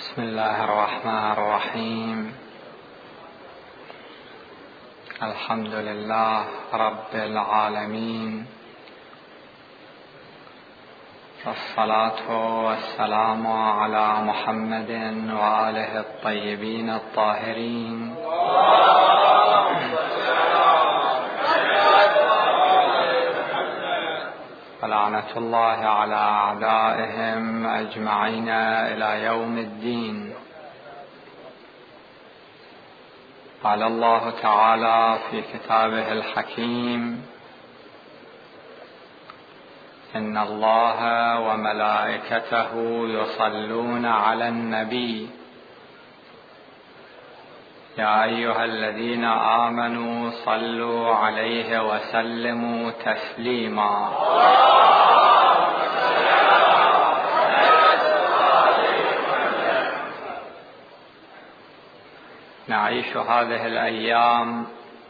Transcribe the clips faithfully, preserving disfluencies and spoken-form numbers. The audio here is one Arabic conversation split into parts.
بسم الله الرحمن الرحيم. الحمد لله رب العالمين، والصلاة والسلام على محمد وآله الطيبين الطاهرين، ولعنة الله على أعدائهم أجمعين إلى يوم الدين. قال الله تعالى في كتابه الحكيم: إن الله وملائكته يصلون على النبي يا أيها الذين آمنوا صلوا عليه وسلموا تسليما. نعيش هذه الأيام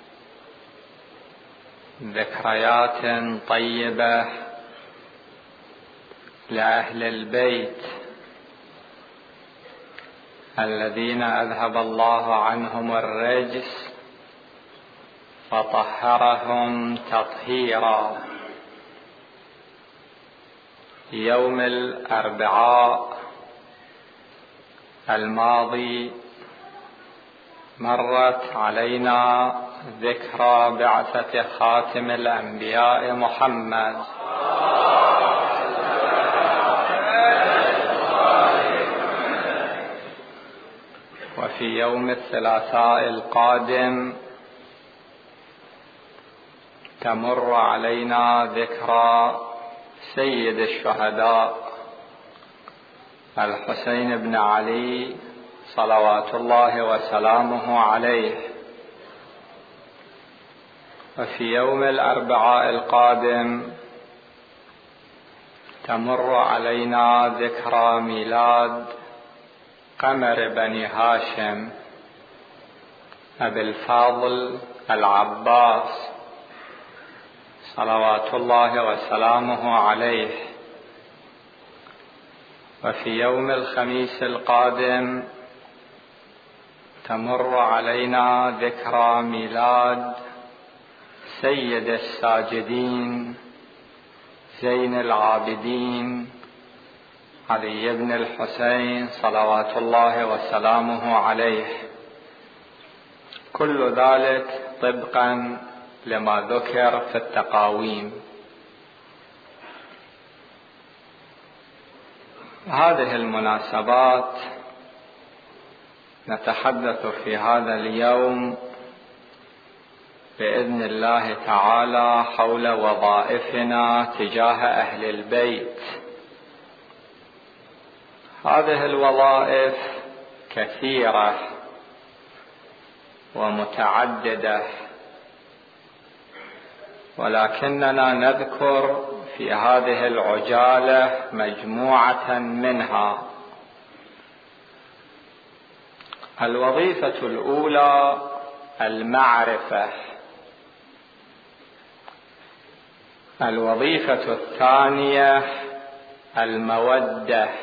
ذكريات طيبة لأهل البيت الذين أذهب الله عنهم الرجس فطهرهم تطهيرا. يوم الأربعاء الماضي مرت علينا ذكرى بعثة خاتم الأنبياء محمد، وفي يوم الثلاثاء القادم تمر علينا ذكرى سيد الشهداء الحسين بن علي صلوات الله وسلامه عليه. وفي يوم الأربعاء القادم تمر علينا ذكرى ميلاد قمر بني هاشم أبي الفاضل العباس صلوات الله وسلامه عليه. وفي يوم الخميس القادم تمر علينا ذكرى ميلاد سيد الساجدين زين العابدين علي بن الحسين صلوات الله وسلامه عليه. كل ذلك طبقا لما ذكر في التقاويم. هذه المناسبات نتحدث في هذا اليوم بإذن الله تعالى حول وظائفنا تجاه أهل البيت. هذه الوظائف كثيرة ومتعددة، ولكننا نذكر في هذه العجالة مجموعة منها. الوظيفة الأولى المعرفة، الوظيفة الثانية المودة،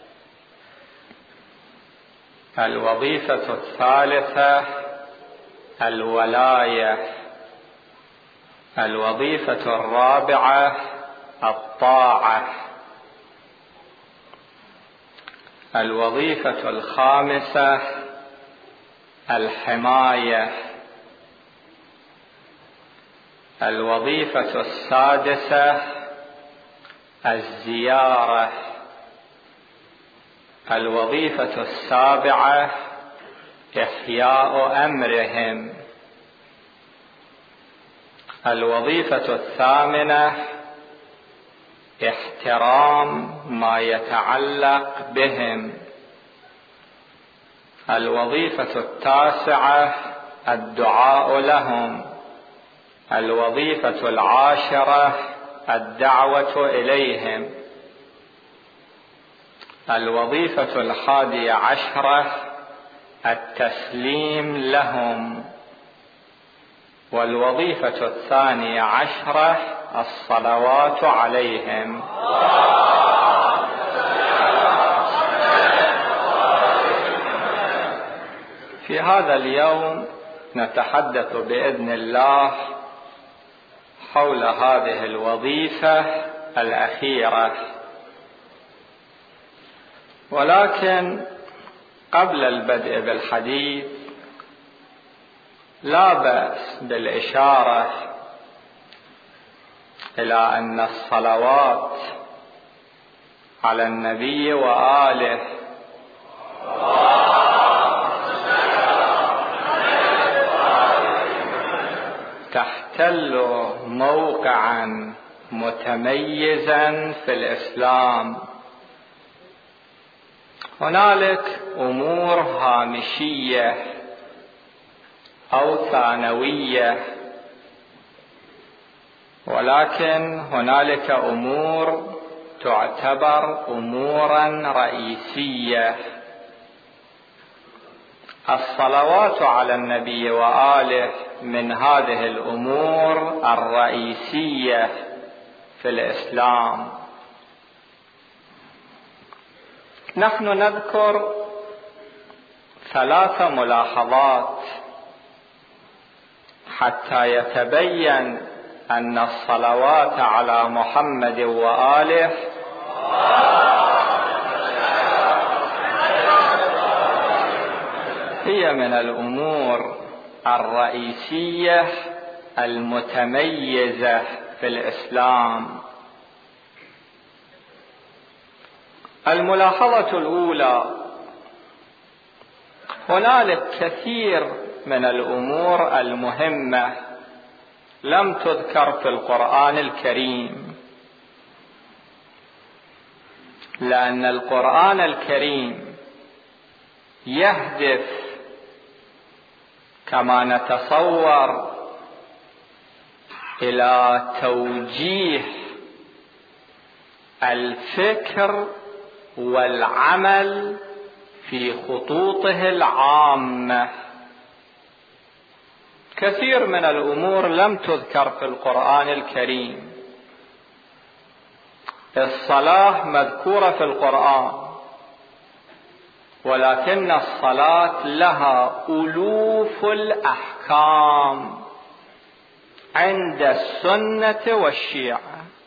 الوظيفة الثالثة الولاية، الوظيفة الرابعة الطاعة، الوظيفة الخامسة الحماية، الوظيفة السادسة الزيارة، الوظيفة السابعة إحياء أمرهم، الوظيفة الثامنة احترام ما يتعلق بهم، الوظيفة التاسعة الدعاء لهم، الوظيفة العاشرة الدعوة إليهم، الوظيفة الحادية عشرة التسليم لهم، والوظيفة الثانية عشرة الصلوات عليهم. في هذا اليوم نتحدث بإذن الله حول هذه الوظيفة الأخيرة، ولكن قبل البدء بالحديث لا بأس بالإشارة إلى أن الصلوات على النبي وآله تحتل موقعا متميزا في الإسلام. هنالك أمور هامشية أو ثانوية، ولكن هنالك أمور تعتبر أمورا رئيسية. الصلوات على النبي وآله من هذه الأمور الرئيسية في الإسلام. نحن نذكر ثلاث ملاحظات حتى يتبين أن الصلوات على محمد وآله هي من الأمور الرئيسية المتميزة في الإسلام. الملاحظة الأولى: هنالك كثير من الأمور المهمة لم تذكر في القرآن الكريم، لأن القرآن الكريم يهدف كما نتصور إلى توجيه الفكر والعمل في خطوطه العامة. كثير من الأمور لم تذكر في القرآن الكريم. الصلاة مذكورة في القرآن، ولكن الصلاة لها ألوف الأحكام عند السنة والشيعة.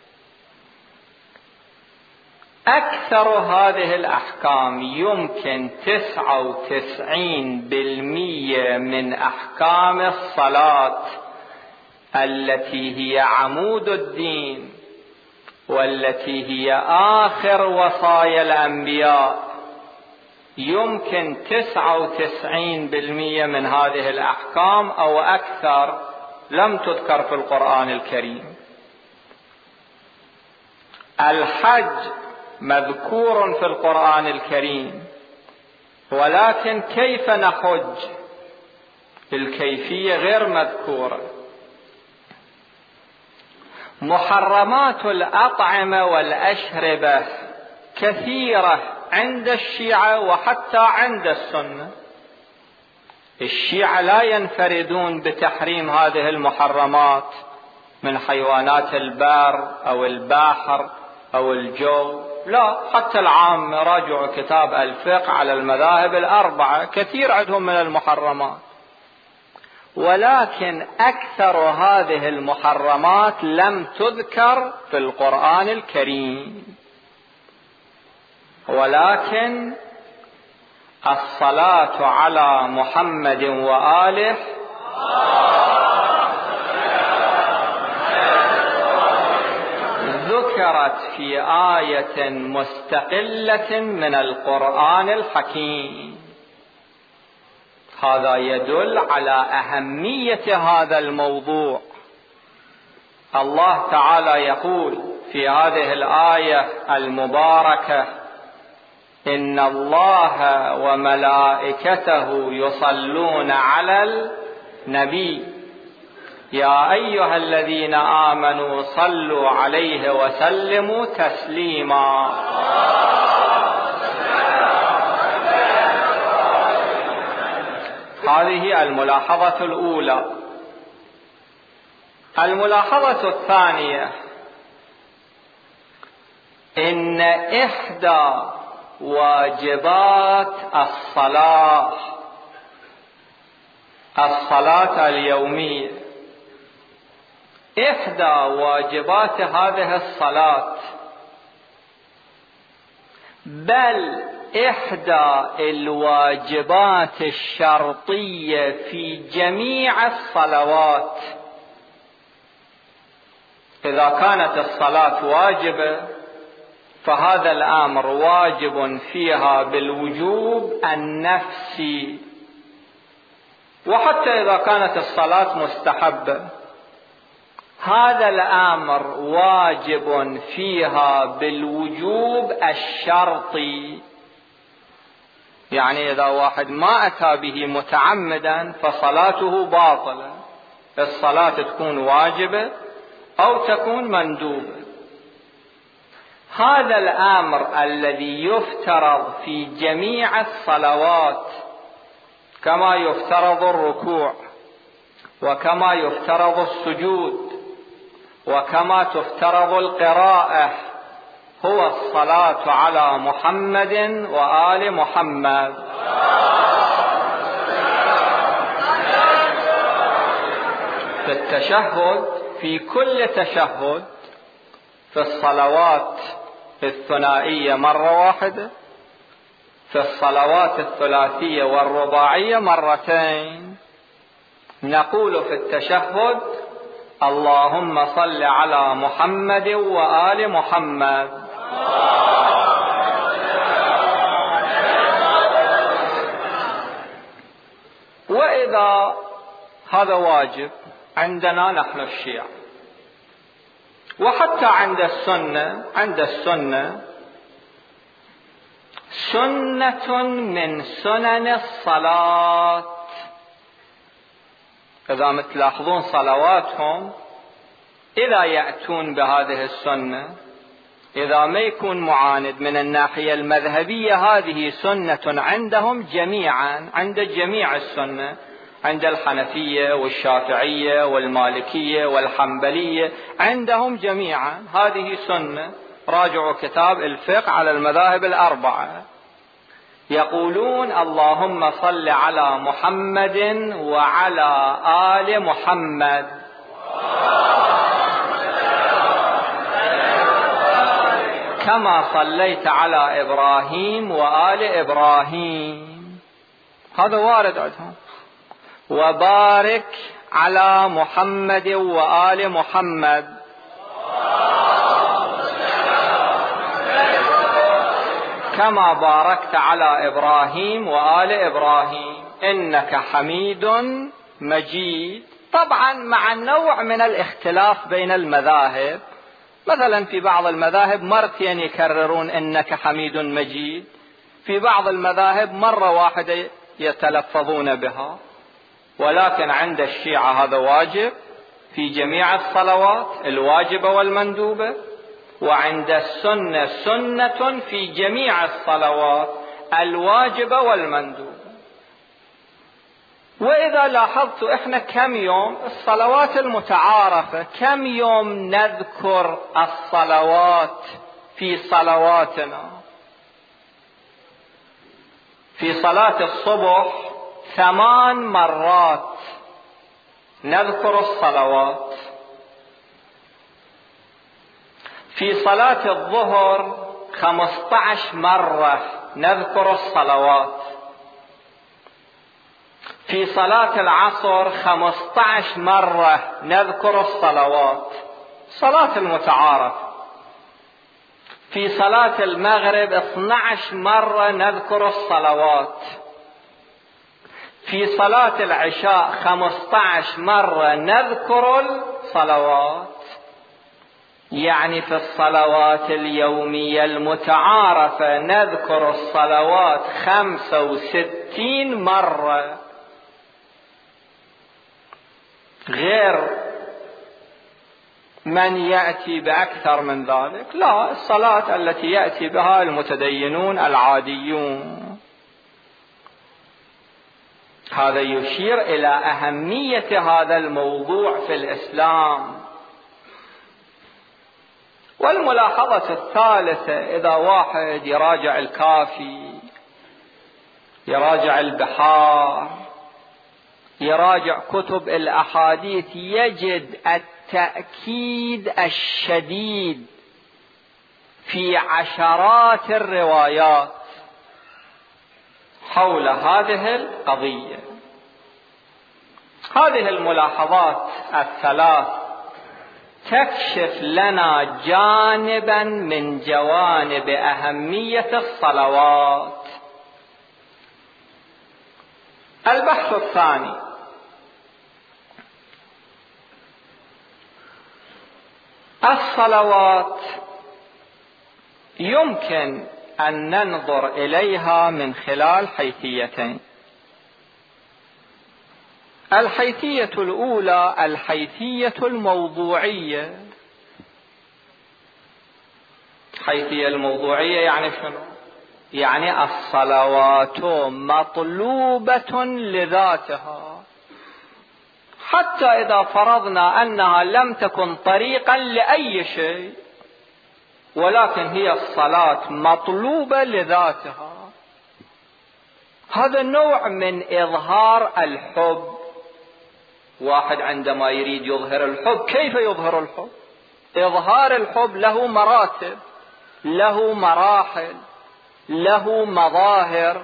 أكثر هذه الأحكام، يمكن تسعة وتسعين بالمئة من أحكام الصلاة التي هي عمود الدين والتي هي آخر وصايا الأنبياء، يمكن تسعة وتسعين بالمئة من هذه الأحكام أو أكثر لم تذكر في القرآن الكريم. الحج مذكور في القرآن الكريم، ولكن كيف نحج؟ الكيفية غير مذكورة. محرمات الأطعمة والأشربة كثيرة عند الشيعة وحتى عند السنة. الشيعة لا ينفردون بتحريم هذه المحرمات من حيوانات البر أو البحر أو الجو، لا، حتى العام راجعوا كتاب الفقه على المذاهب الأربعة كثير عندهم من المحرمات، ولكن أكثر هذه المحرمات لم تذكر في القرآن الكريم. ولكن الصلاة على محمد وآله ذكرت في آية مستقلة من القرآن الحكيم. هذا يدل على أهمية هذا الموضوع. الله تعالى يقول في هذه الآية المباركة: إن الله وملائكته يصلون على النبي يا أيها الذين آمنوا صلوا عليه وسلموا تسليما. هذه الملاحظة الأولى. الملاحظة الثانية: إن إحدى واجبات الصلاة الصلاة اليومية إحدى واجبات هذه الصلاة، بل إحدى الواجبات الشرطية في جميع الصلوات. إذا كانت الصلاة واجبة فهذا الأمر واجب فيها بالوجوب النفسي، وحتى إذا كانت الصلاة مستحبة هذا الأمر واجب فيها بالوجوب الشرطي. يعني إذا واحد ما أتى به متعمدا فصلاته باطلة، الصلاة تكون واجبة أو تكون مندوبة. هذا الأمر الذي يفترض في جميع الصلوات، كما يفترض الركوع وكما يفترض السجود وكما تفترض القراءة، هو الصلاة على محمد وآل محمد. في التشهد، في كل تشهد، في الصلوات الثنائية مرة واحدة، في الصلوات الثلاثية والرباعية مرتين، نقول في التشهد: اللهم صل على محمد وآل محمد. وإذا هذا واجب عندنا نحن الشيعة، وحتى عند السنة، عند السنة سنة من سنن الصلاة. إذا متلاحظون صلواتهم إذا يأتون بهذه السنة، إذا ما يكون معاند من الناحية المذهبية، هذه سنة عندهم جميعا، عند جميع السنة، عند الحنفية والشافعية والمالكية والحنبلية، عندهم جميعا هذه سنة. راجعوا كتاب الفقه على المذاهب الأربعة، يقولون: اللهم صل على محمد وعلى آل محمد. كما صليت على إبراهيم وآل إبراهيم، هذا وارد عندهم. وبارك على محمد وآل محمد. كما باركت على إبراهيم وآل إبراهيم إنك حميد مجيد. طبعا مع نوع من الاختلاف بين المذاهب، مثلا في بعض المذاهب مرتين يكررون إنك حميد مجيد، في بعض المذاهب مرة واحدة يتلفظون بها، ولكن عند الشيعة هذا واجب في جميع الصلوات الواجبة والمندوبة، وعند السنة سنة في جميع الصلوات الواجبة والمندوبة. وإذا لاحظت إحنا كم يوم الصلوات المتعارفة، كم يوم نذكر الصلوات في صلواتنا؟ في صلاة الصبح ثمان مرات نذكر الصلوات، في صلاة الظهر خمسة عشر مرة نذكر الصلوات، في صلاة العصر خمسة عشر مرة نذكر الصلوات، صلاة المتعارف. في صلاة المغرب اثني عشر مرة نذكر الصلوات، في صلاة العشاء خمسة عشر مرة نذكر الصلوات. يعني في الصلوات اليومية المتعارفة نذكر الصلوات خمسة وستين مرة، غير من يأتي بأكثر من ذلك. لا، الصلاة التي يأتي بها المتدينون العاديون. هذا يشير إلى أهمية هذا الموضوع في الإسلام. والملاحظة الثالثة، إذا واحد يراجع الكافي، يراجع البحار، يراجع كتب الأحاديث يجد التأكيد الشديد في عشرات الروايات حول هذه القضية. هذه الملاحظات الثلاث تكشف لنا جانبا من جوانب أهمية الصلوات. البحث الثاني: الصلوات يمكن أن ننظر إليها من خلال حيثيتين. الحيثية الأولى الحيثية الموضوعية. الحيثية الموضوعية يعني شنو؟ يعني الصلوات مطلوبة لذاتها، حتى إذا فرضنا أنها لم تكن طريقا لأي شيء، ولكن هي الصلاة مطلوبة لذاتها. هذا نوع من إظهار الحب. واحد عندما يريد يظهر الحب، كيف يظهر الحب؟ إظهار الحب له مراتب، له مراحل، له مظاهر.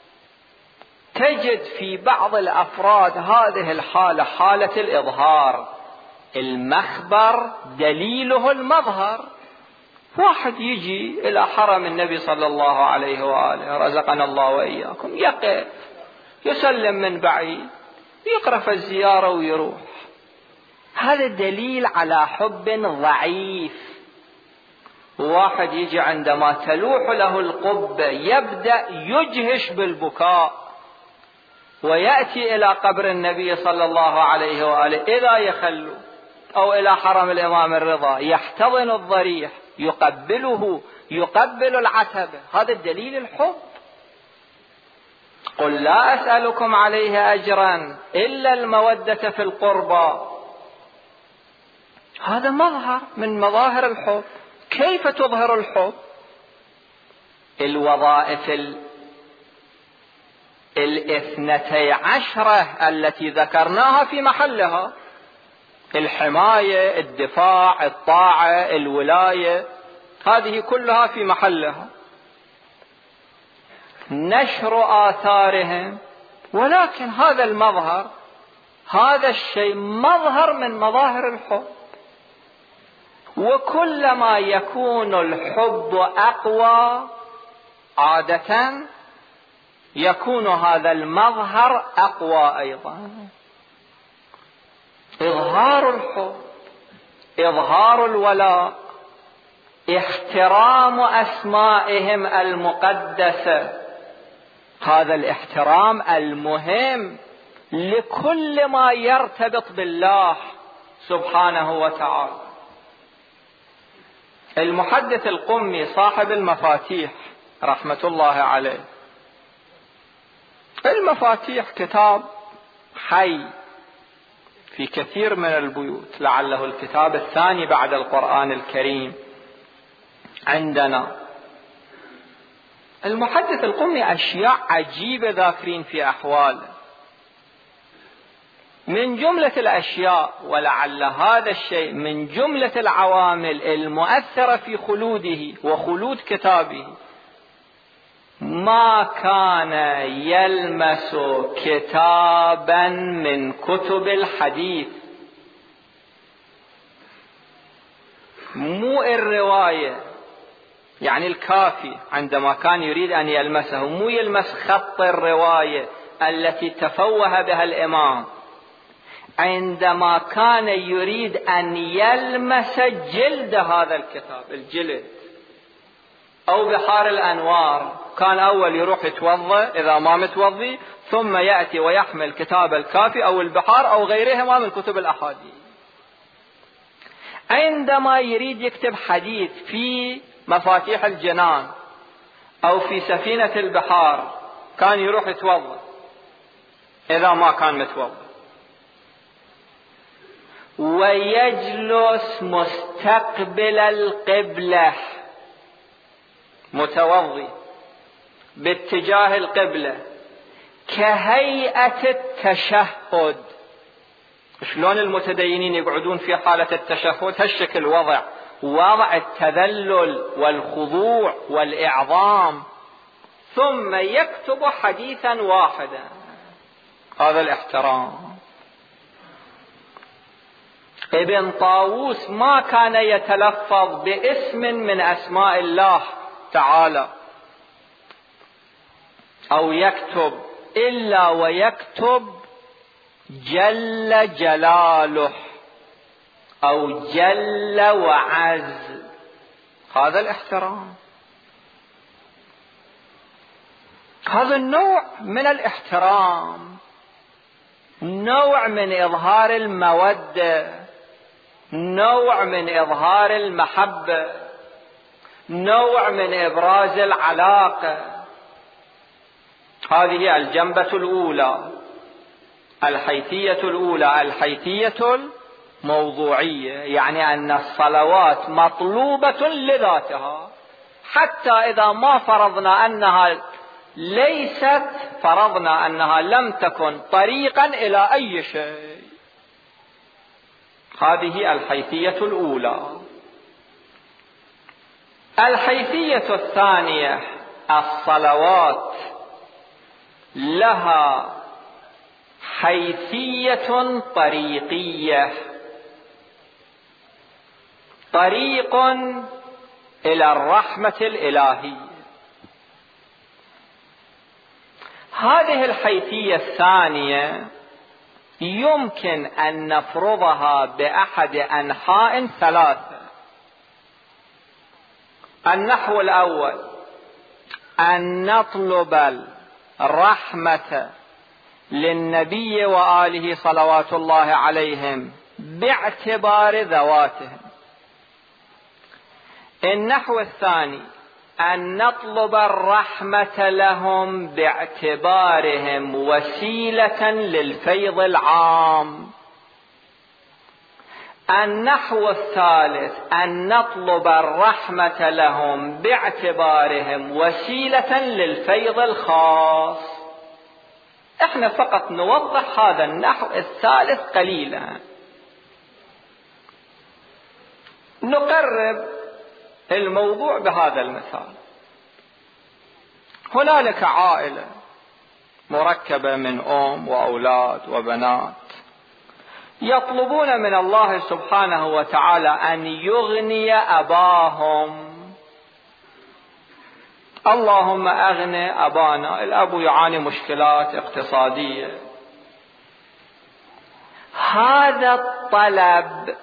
تجد في بعض الأفراد هذه الحالة حالة الإظهار، المخبر دليله المظهر. واحد يجي إلى حرم النبي صلى الله عليه وآله رزقنا الله وإياكم، يقف يسلم من بعيد، يقرأ في الزيارة ويروح. هذا دليل على حب ضعيف. واحد يجي عندما تلوح له القبة يبدأ يجهش بالبكاء، ويأتي إلى قبر النبي صلى الله عليه وآله إذا يخلو، أو إلى حرم الإمام الرضا يحتضن الضريح، يقبله، يقبل العتبة. هذا الدليل الحب. قل لا أسألكم عليه أجرا إلا المودة في القربى. هذا مظهر من مظاهر الحب. كيف تظهر الحب؟ الوظائف الاثنتي عشرة التي ذكرناها في محلها: الحماية، الدفاع، الطاعة، الولاية، هذه كلها في محلها. نشر آثارهم. ولكن هذا المظهر، هذا الشيء مظهر من مظاهر الحب. وكلما يكون الحب أقوى عادة يكون هذا المظهر أقوى أيضا. إظهار الحب، إظهار الولاء، احترام أسمائهم المقدسة. هذا الاحترام المهم لكل ما يرتبط بالله سبحانه وتعالى. المحدث القمي صاحب المفاتيح رحمة الله عليه، المفاتيح كتاب حي في كثير من البيوت، لعله الكتاب الثاني بعد القرآن الكريم عندنا. المحدث القمي أشياء عجيبة ذاكرين في أحواله. من جملة الأشياء، ولعل هذا الشيء من جملة العوامل المؤثرة في خلوده وخلود كتابه، ما كان يلمس كتابا من كتب الحديث، مو الرواية، يعني الكافي عندما كان يريد أن يلمسه، مو يلمس خط الرواية التي تفوه بها الإمام. عندما كان يريد أن يلمس جلد هذا الكتاب، الجلد، أو بحار الأنوار، كان أول يروح يتوضأ إذا ما متوضي، ثم يأتي ويحمل كتاب الكافي أو البحار أو غيرهما من كتب الأحاديث. عندما يريد يكتب حديث في مفاتيح الجنان أو في سفينة البحار، كان يروح يتوضأ إذا ما كان متوضأ، ويجلس مستقبل القبلة، متوضي باتجاه القبلة، كهيئة التشهد. شلون المتدينين يقعدون في حالة التشهد؟ هالشكل وضع وضع التذلل والخضوع والإعظام، ثم يكتب حديثا واحدا. هذا الاحترام. ابن طاووس ما كان يتلفظ باسم من أسماء الله تعالى أو يكتب إلا ويكتب جل جلاله أو جل وعز. هذا الاحترام، هذا النوع من الاحترام، نوع من إظهار المودة، نوع من إظهار المحبة، نوع من إبراز العلاقة. هذه الجنبة الأولى، الحيثية الأولى، الحيثية الموضوعية، يعني أن الصلوات مطلوبة لذاتها، حتى إذا ما فرضنا أنها ليست، فرضنا أنها لم تكن طريقا إلى أي شيء. هذه الحيثية الأولى. الحيثية الثانية، الصلوات لها حيثية طريقية، طريق إلى الرحمة الإلهية. هذه الحيثية الثانية يمكن أن نفرضها بأحد أنحاء ثلاثة. النحو الأول، أن نطلب الرحمة للنبي وآله صلوات الله عليهم باعتبار ذواتهم. النحو الثاني، أن نطلب الرحمة لهم باعتبارهم وسيلة للفيض العام. النحو الثالث، أن نطلب الرحمة لهم باعتبارهم وسيلة للفيض الخاص. احنا فقط نوضح هذا النحو الثالث قليلا. نقرب الموضوع بهذا المثال. هنالك عائلة مركبة من أم وأولاد وبنات، يطلبون من الله سبحانه وتعالى أن يغني أباهم. اللهم أغني أبانا، الأب يعاني مشكلات اقتصادية. هذا الطلب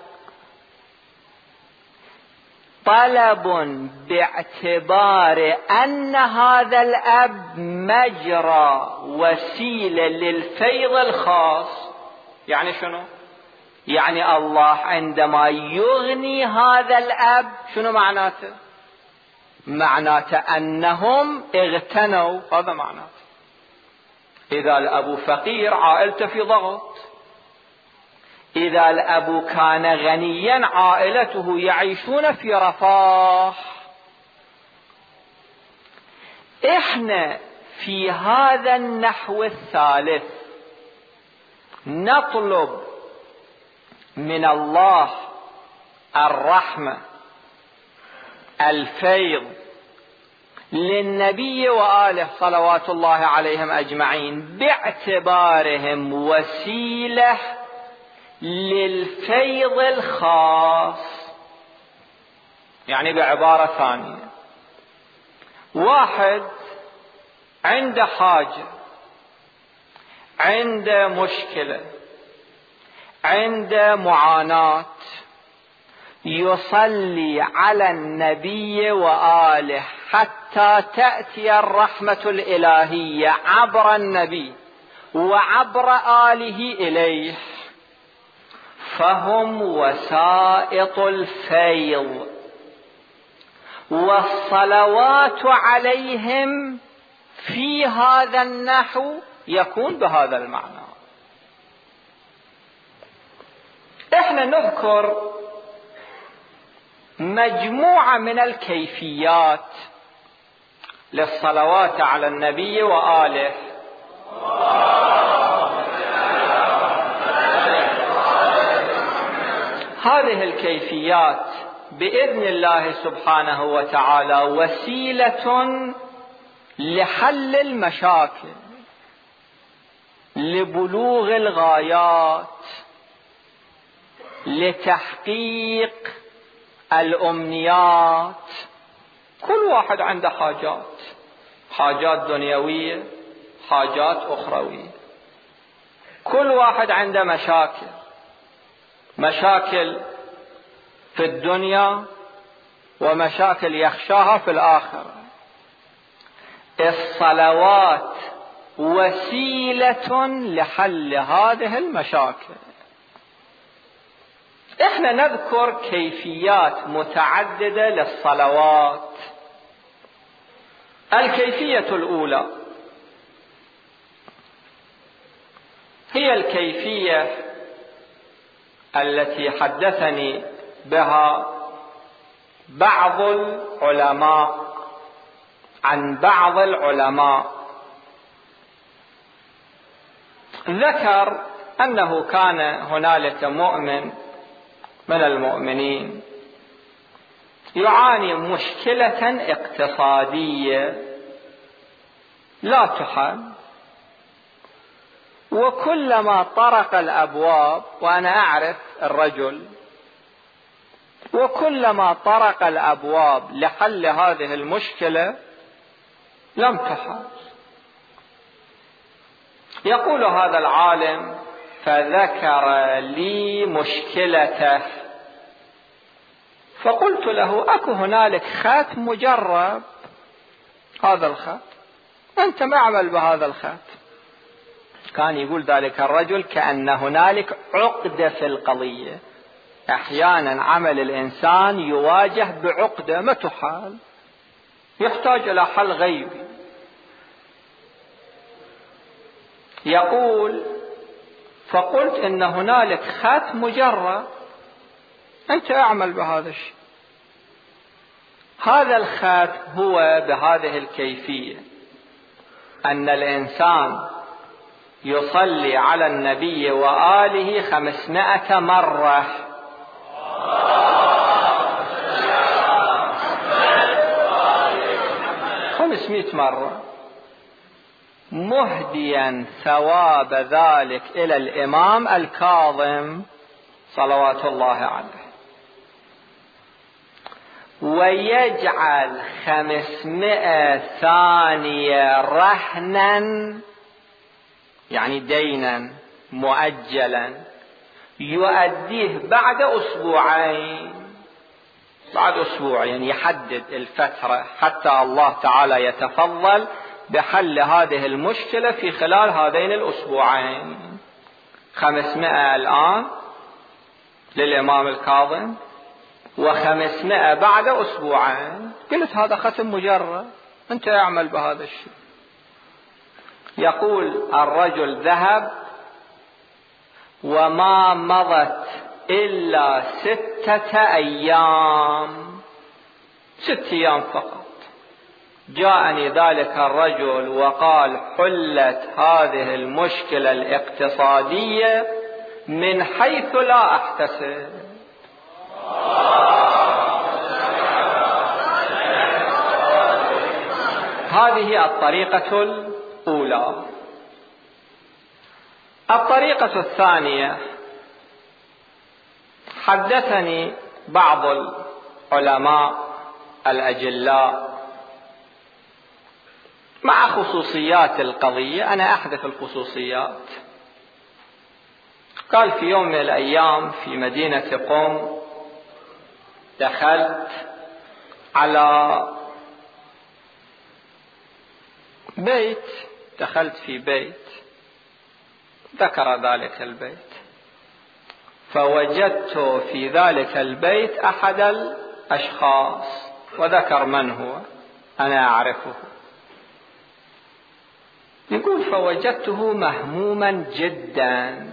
طلب باعتبار أن هذا الأب مجرى وسيلة للفيض الخاص. يعني شنو؟ يعني الله عندما يغني هذا الأب شنو معناته؟ معناته أنهم اغتنوا، هذا معناته. إذا الأب فقير عائلته في ضغط، إذا الأب كان غنيا عائلته يعيشون في رفاه. إحنا في هذا النحو الثالث نطلب من الله الرحمة، الفيض للنبي وآله صلوات الله عليهم أجمعين باعتبارهم وسيلة للفيض الخاص. يعني بعبارة ثانية، واحد عنده حاجة، عنده مشكلة، عنده معاناة، يصلي على النبي وآله حتى تأتي الرحمة الإلهية عبر النبي وعبر آله إليه، فهم وسائط الفيض، والصلوات عليهم في هذا النحو يكون بهذا المعنى. احنا نذكر مجموعة من الكيفيات للصلوات على النبي وآله هذه الكيفيات بإذن الله سبحانه وتعالى وسيلة لحل المشاكل، لبلوغ الغايات، لتحقيق الأمنيات. كل واحد عنده حاجات، حاجات دنيوية، حاجات أخروية. كل واحد عنده مشاكل، مشاكل في الدنيا ومشاكل يخشاها في الآخرة. الصلوات وسيلة لحل هذه المشاكل. احنا نذكر كيفيات متعددة للصلوات. الكيفية الأولى هي الكيفية التي حدثني بها بعض العلماء عن بعض العلماء. ذكر أنه كان هنالك مؤمن من المؤمنين يعاني مشكلة اقتصادية لا تحل، وكلما طرق الأبواب، وأنا أعرف الرجل، وكلما طرق الأبواب لحل هذه المشكلة لم تحل. يقول هذا العالم: فذكر لي مشكلته، فقلت له: أكو هنالك خات مجرب، هذا الخات أنت معمل بهذا الخات. كان يقول ذلك الرجل كأن هنالك عقدة في القضية. أحيانا عمل الإنسان يواجه بعقدة ما تحل، يحتاج إلى حل غيبي. يقول: فقلت إن هنالك خات مجرب، أنت أعمل بهذا الشيء. هذا الخات هو بهذه الكيفية: أن الإنسان يصلي على النبي وآله خمسمائة مرة. خمسمائة مرة، مهديا ثواب ذلك إلى الإمام الكاظم صلوات الله عليه، ويجعل خمسمائة ثانية رهنا، يعني دينا مؤجلا يؤديه بعد أسبوعين. بعد أسبوعين يحدد الفترة حتى الله تعالى يتفضل بحل هذه المشكلة في خلال هذين الأسبوعين. خمسمائة الآن للإمام الكاظم، وخمسمائة بعد أسبوعين. قلت هذا ختم مجرد، أنت اعمل بهذا الشيء. يقول: الرجل ذهب وما مضت إلا ستة أيام، ست أيام فقط، جاءني ذلك الرجل وقال: حلت هذه المشكلة الاقتصادية من حيث لا أحتسب. هذه الطريقة الأولى. الطريقة الثانية: حدثني بعض العلماء الأجلاء مع خصوصيات القضية، أنا أحدث الخصوصيات. قال: في يوم من الأيام في مدينة قم دخلت على بيت، دخلت في بيت، ذكر ذلك البيت، فوجدت في ذلك البيت أحد الأشخاص، وذكر من هو، أنا أعرفه. يقول: فوجدته مهموما جدا،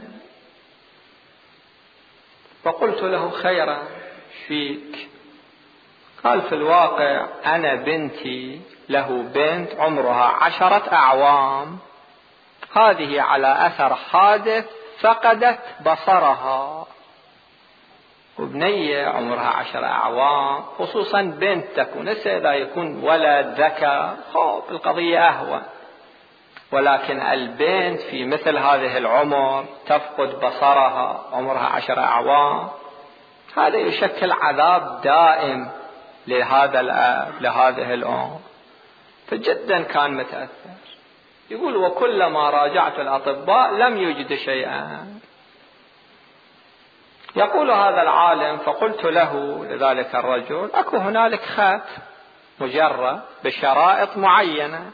فقلت له: خيرا فيك؟ قال: في الواقع أنا بنتي له بنت عمرها عشرة أعوام، هذه على أثر حادث فقدت بصرها، وبنية عمرها عشر أعوام، خصوصا بنت تكون، لسه إذا يكون ولد ذكر خب القضية أهون، ولكن البنت في مثل هذه العمر تفقد بصرها عمرها عشر أعوام، هذا يشكل عذاب دائم لهذا الأب لهذه الأم، فجدا كان متأثر. يقول وكلما راجعت الأطباء لم يجد شيئا. يقول هذا العالم فقلت له لذلك الرجل أكو هنالك خات مجرب بشرائط معينة،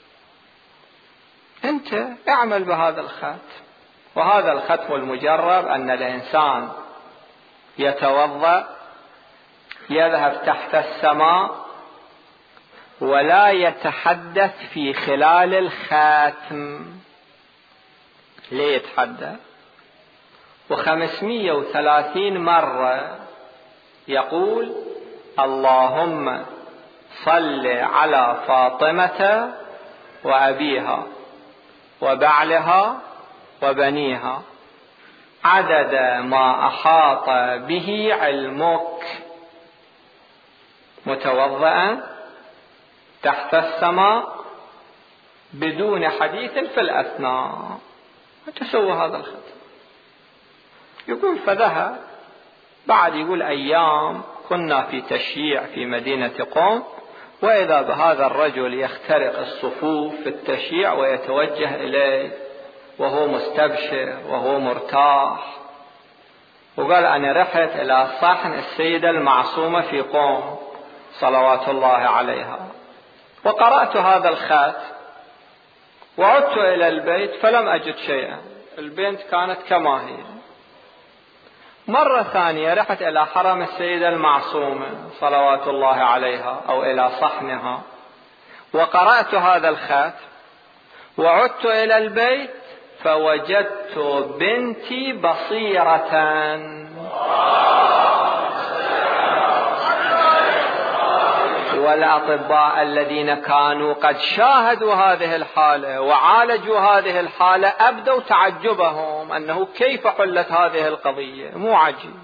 أنت اعمل بهذا الخات. وهذا الختم المجرب أن الإنسان يتوضأ يذهب تحت السماء ولا يتحدث في خلال الخاتم. ليه يتحدث؟ وخمسمائة وثلاثين مرة يقول اللهم صل على فاطمة وأبيها وبعلها وبنيها عدد ما أحاط به علمك، متوضئا تحت السماء بدون حديث في الأثناء. وتسوى هذا الخط. يقول فذهب بعد، يقول أيام كنا في تشييع في مدينة قم، وإذا بهذا الرجل يخترق الصفوف في التشييع ويتوجه إليه وهو مستبشر وهو مرتاح. وقال أنا رحت إلى صحن السيدة المعصومة في قم صلوات الله عليها، وقرأت هذا الخات وعدت إلى البيت فلم أجد شيئا، البنت كانت كما هي. مرة ثانية رحت إلى حرم السيدة المعصومة صلوات الله عليها أو إلى صحنها وقرأت هذا الخات وعدت إلى البيت فوجدت بنتي بصيرة. والأطباء الذين كانوا قد شاهدوا هذه الحالة وعالجوا هذه الحالة أبدوا تعجبهم أنه كيف حلت هذه القضية، مو عجيب.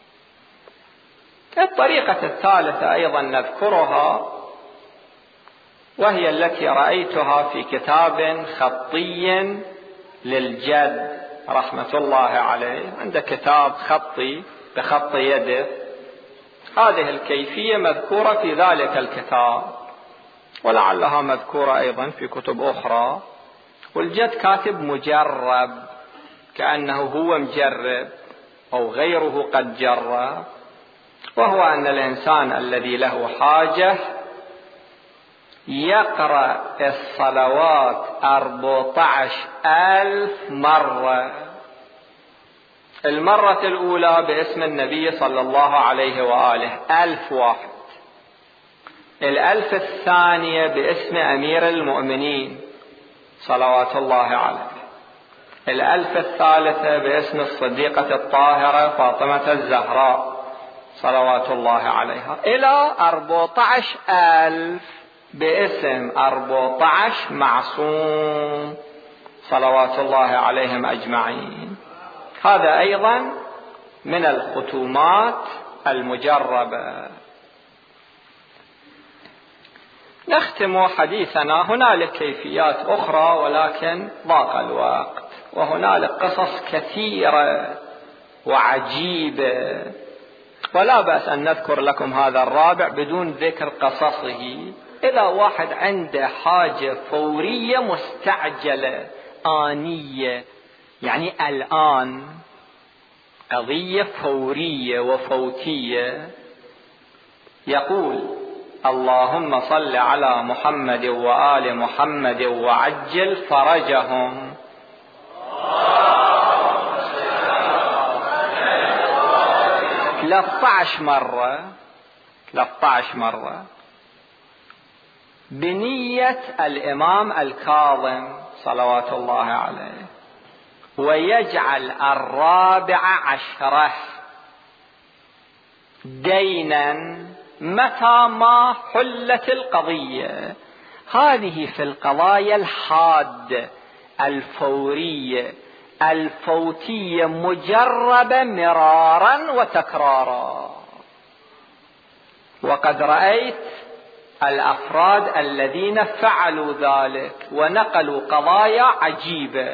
الطريقة الثالثة أيضا نذكرها، وهي التي رأيتها في كتاب خطي للجد رحمة الله عليه، عند كتاب خطي بخط يده. هذه الكيفية مذكورة في ذلك الكتاب ولعلها مذكورة أيضا في كتب أخرى. والجد كاتب مجرب، كأنه هو مجرب أو غيره قد جرب، وهو أن الإنسان الذي له حاجة يقرأ الصلوات أربعة عشر ألف مرة. المرة الأولى باسم النبي صلى الله عليه وآله ألف واحد، الألف الثانية باسم أمير المؤمنين صلوات الله عليه، الألف الثالثة باسم الصديقة الطاهرة فاطمة الزهراء صلوات الله عليها، إلى أربعة عشر ألف باسم أربعة عشر معصوم صلوات الله عليهم أجمعين. هذا أيضا من الختومات المجربة. نختم حديثنا، هنالك كيفيات أخرى ولكن ضاق الوقت، وهنالك قصص كثيرة وعجيبة، ولا بأس أن نذكر لكم هذا الرابع بدون ذكر قصصه. إذا واحد عنده حاجة فورية مستعجلة آنية، يعني الآن قضية فورية وفوتية، يقول اللهم صل على محمد وآل محمد وعجل فرجهم. ثلاثة عشر مرة ثلاثة عشر مرة بنية الإمام الكاظم صلوات الله عليه، ويجعل الرابع عشرة دينا متى ما حلت القضية. هذه في القضايا الحادة الفورية الفوتية مجربة مرارا وتكرارا. وقد رأيت الأفراد الذين فعلوا ذلك ونقلوا قضايا عجيبة.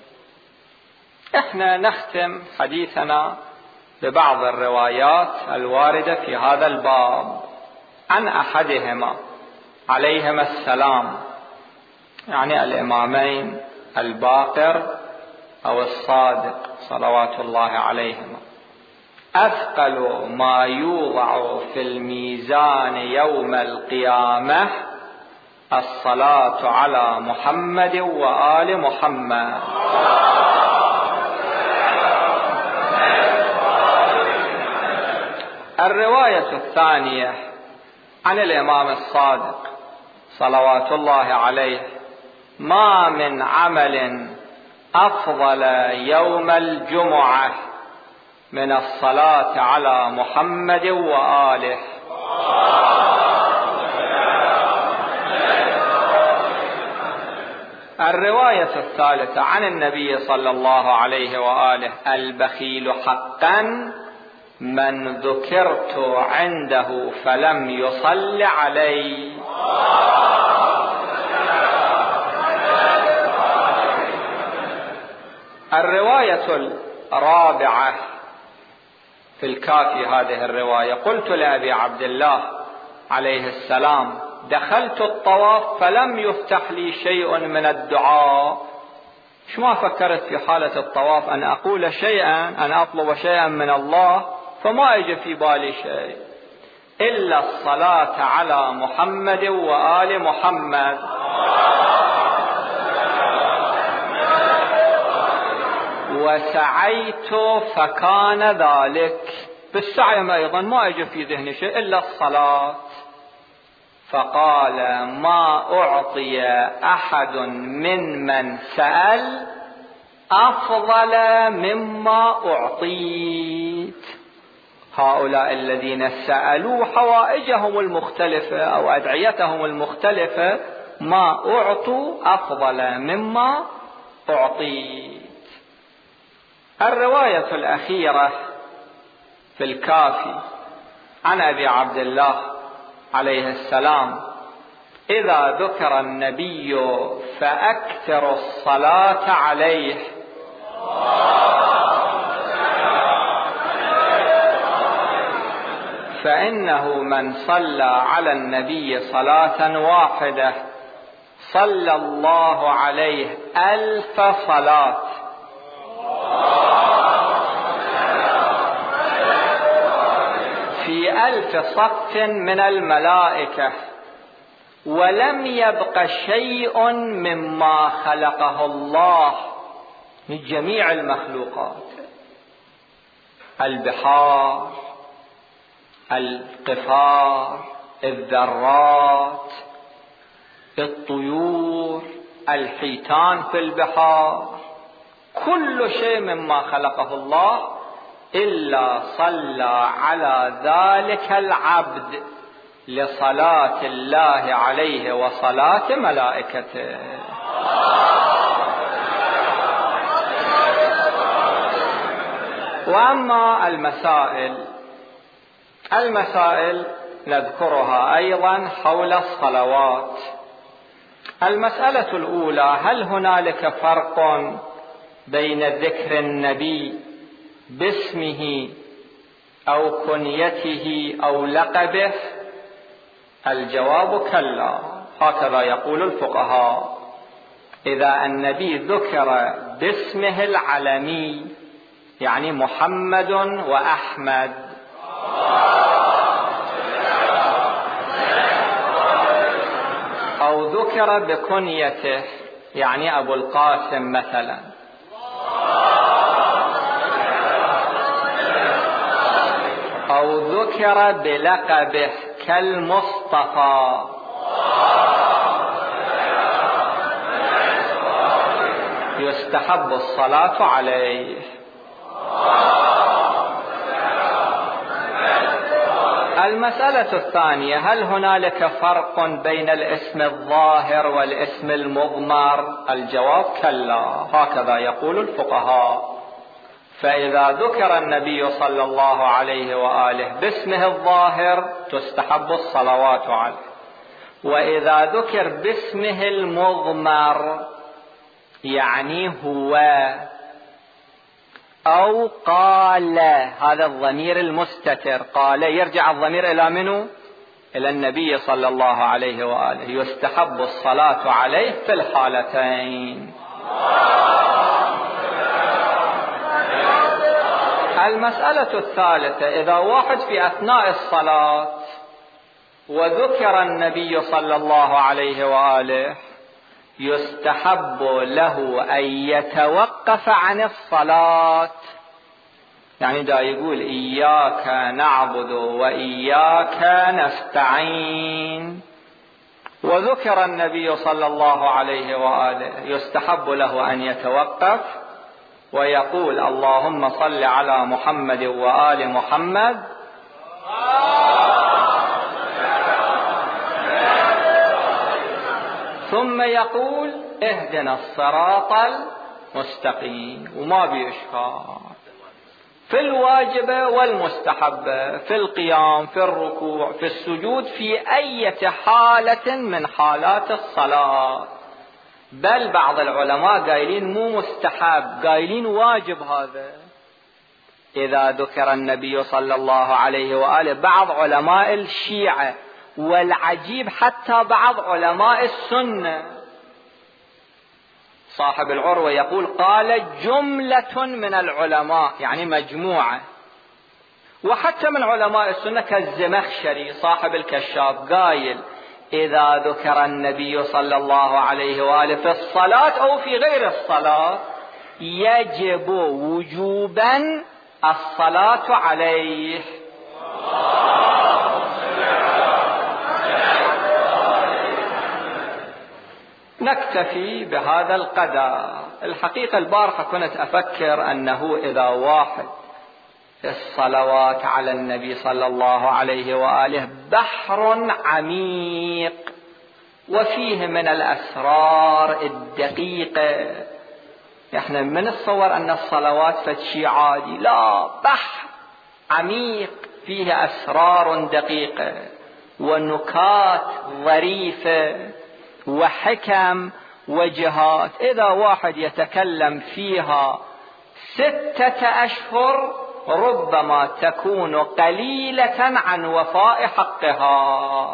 احنا نختم حديثنا ببعض الروايات الواردة في هذا الباب عن أحدهما عليهما السلام، يعني الإمامين الباقر أو الصادق صلوات الله عليهما: أثقل ما يوضع في الميزان يوم القيامة الصلاة على محمد وآل محمد. الرواية الثانية عن الإمام الصادق صلوات الله عليه: ما من عمل أفضل يوم الجمعة من الصلاة على محمد وآله. الرواية الثالثة عن النبي صلى الله عليه وآله: البخيل حقا من ذكرت عنده فلم يصل علي. الرواية الرابعة في الكافي هذه الرواية: قلت لأبي عبد الله عليه السلام: دخلت الطواف فلم يفتح لي شيء من الدعاء. شو ما فكرت في حالة الطواف أن أقول شيئا، أن أطلب شيئا من الله، فما يجي في بالي شيء إلا الصلاة على محمد وآل محمد. وسعيت فكان ذلك، بالسعي أيضا ما يجي في ذهني شيء إلا الصلاة. فقال: ما أعطي أحد من من سأل أفضل مما أعطيت. هؤلاء الذين سألوا حوائجهم المختلفة أو أدعيتهم المختلفة ما أعطوا أفضل مما أعطيت. الرواية الأخيرة في الكافي عن أبي عبد الله عليه السلام: إذا ذكر النبي فأكثر الصلاة عليه. فإنه من صلى على النبي صلاة واحدة صلى الله عليه ألف صلاة. في ألف صف من الملائكة، ولم يبق شيء مما خلقه الله من جميع المخلوقات: البحار، القفار، الذرات، الطيور، الحيتان في البحار، كل شيء مما خلقه الله إلا صلى على ذلك العبد لصلاة الله عليه وصلاة ملائكته. وأما المسائل المسائل نذكرها أيضا حول الصلوات. المسألة الأولى: هل هنالك فرق بين ذكر النبي باسمه أو كنيته أو لقبه؟ الجواب: كلا. هكذا يقول الفقهاء: إذا النبي ذكر باسمه العلمي، يعني محمد وأحمد، أو ذكر بكنيته، يعني أبو القاسم مثلا، أو ذكر بلقبه كالمصطفى، يستحب الصلاة عليه. المسألة الثانية: هل هنالك فرق بين الاسم الظاهر والاسم المضمر؟ الجواب: كلا، هكذا يقول الفقهاء. فإذا ذكر النبي صلى الله عليه وآله باسمه الظاهر تستحب الصلوات عليه، وإذا ذكر باسمه المضمر يعني هو أو قال، هذا الضمير المستتر، قال يرجع الضمير إلى منه؟ إلى النبي صلى الله عليه وآله، يستحب الصلاة عليه في الحالتين. المسألة الثالثة: إذا واحد في أثناء الصلاة وذكر النبي صلى الله عليه وآله يستحب له أن يتوقف عن الصلاة، يعني دا يقول إياك نعبد وإياك نستعين، وذكر النبي صلى الله عليه وآله يستحب له أن يتوقف ويقول اللهم صل على محمد وآل محمد، ثم يقول اهدنا الصراط المستقيم، وما بإشكال في الواجبة والمستحبة، في القيام، في الركوع، في السجود، في أي حالة من حالات الصلاة. بل بعض العلماء قايلين مو مستحب، قايلين واجب هذا إذا ذكر النبي صلى الله عليه وآله. بعض علماء الشيعة، والعجيب حتى بعض علماء السنة، صاحب العروة يقول قال جملة من العلماء، يعني مجموعة، وحتى من علماء السنة كالزمخشري صاحب الكشاف قايل إذا ذكر النبي صلى الله عليه وآله في الصلاة أو في غير الصلاة يجب وجوبا الصلاة عليه. نكتفي بهذا القدر. الحقيقة البارحة كنت أفكر أنه إذا واحد الصلوات على النبي صلى الله عليه وآله بحر عميق وفيه من الأسرار الدقيقة. احنا من نتصور أن الصلوات فتشي عادي، لا، بحر عميق فيه أسرار دقيقة ونكات ظريفة وحكم وجهات. إذا واحد يتكلم فيها ستة أشهر ربما تكون قليلة عن وفاء حقها.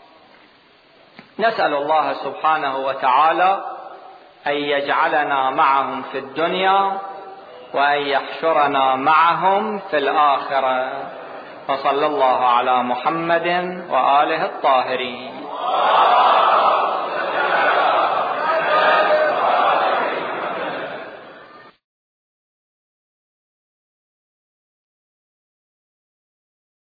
نسأل الله سبحانه وتعالى أن يجعلنا معهم في الدنيا وأن يحشرنا معهم في الآخرة. وصلى الله على محمد وآله الطاهرين.